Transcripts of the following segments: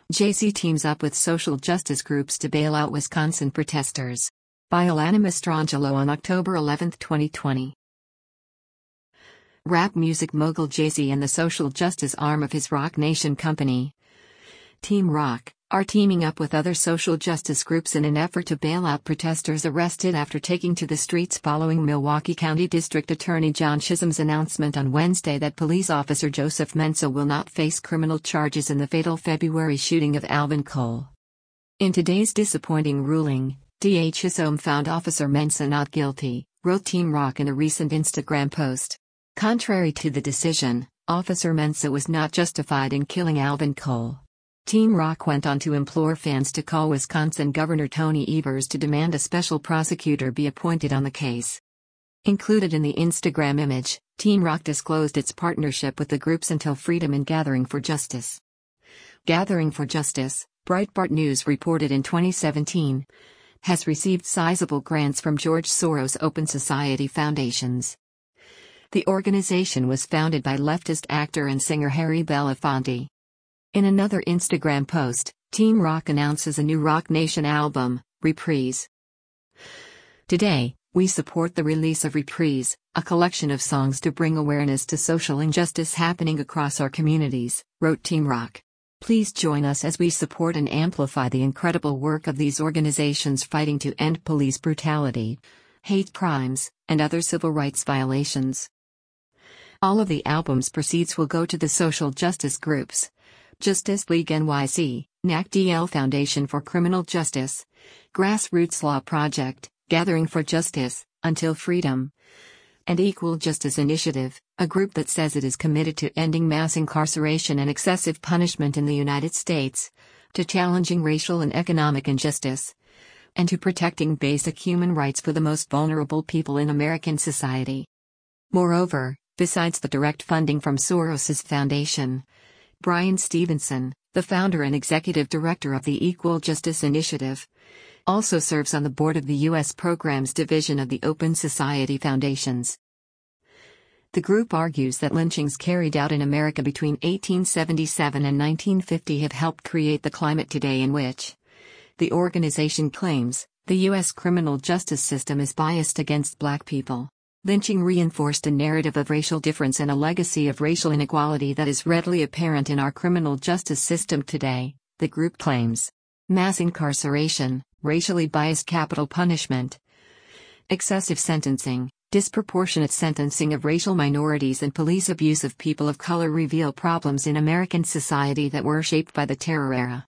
Jay-Z teams up with social justice groups to bail out Wisconsin protesters. By Alana Mastrangelo on October 11, 2020. Rap music mogul Jay-Z and the social justice arm of his Roc Nation company, Team Roc, are teaming up with other social justice groups in an effort to bail out protesters arrested after taking to the streets following Milwaukee County District Attorney John Chisholm's announcement on Wednesday that police officer Joseph Mensah will not face criminal charges in the fatal February shooting of Alvin Cole. In today's disappointing ruling, D.A. Chisholm found Officer Mensah not guilty, wrote Team Roc in a recent Instagram post. Contrary to the decision, Officer Mensah was not justified in killing Alvin Cole. Team Roc went on to implore fans to call Wisconsin Governor Tony Evers to demand a special prosecutor be appointed on the case. Included in the Instagram image, Team Roc disclosed its partnership with the groups Until Freedom and Gathering for Justice. Gathering for Justice, Breitbart News reported in 2017, has received sizable grants from George Soros' Open Society foundations. The organization was founded by leftist actor and singer Harry Belafonte. In another Instagram post, Team Roc announces a new Roc Nation album, Reprise. Today, we support the release of Reprise, a collection of songs to bring awareness to social injustice happening across our communities, wrote Team Roc. Please join us as we support and amplify the incredible work of these organizations fighting to end police brutality, hate crimes, and other civil rights violations. All of the album's proceeds will go to the social justice groups: Justice League NYC, NACDL Foundation for Criminal Justice, Grassroots Law Project, Gathering for Justice, Until Freedom, and Equal Justice Initiative, a group that says it is committed to ending mass incarceration and excessive punishment in the United States, to challenging racial and economic injustice, and to protecting basic human rights for the most vulnerable people in American society. Moreover, besides the direct funding from Soros's foundation, Brian Stevenson, the founder and executive director of the Equal Justice Initiative, also serves on the board of the U.S. Programs Division of the Open Society Foundations. The group argues that lynchings carried out in America between 1877 and 1950 have helped create the climate today in which, the organization claims, the U.S. criminal justice system is biased against black people. Lynching reinforced a narrative of racial difference and a legacy of racial inequality that is readily apparent in our criminal justice system today, the group claims. Mass incarceration, racially biased capital punishment, excessive sentencing, disproportionate sentencing of racial minorities, and police abuse of people of color reveal problems in American society that were shaped by the terror era.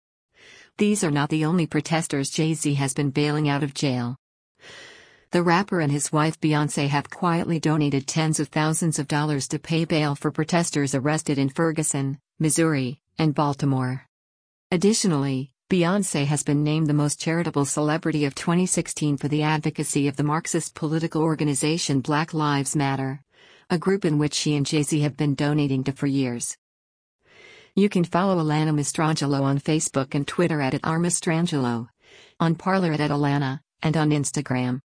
These are not the only protesters Jay-Z has been bailing out of jail. The rapper and his wife Beyoncé have quietly donated tens of thousands of dollars to pay bail for protesters arrested in Ferguson, Missouri, and Baltimore. Additionally, Beyoncé has been named the most charitable celebrity of 2016 for the advocacy of the Marxist political organization Black Lives Matter, a group in which she and Jay-Z have been donating to for years. You can follow Alana Mastrangelo on Facebook and Twitter at @rmastrangelo, on Parler @Alana, and on Instagram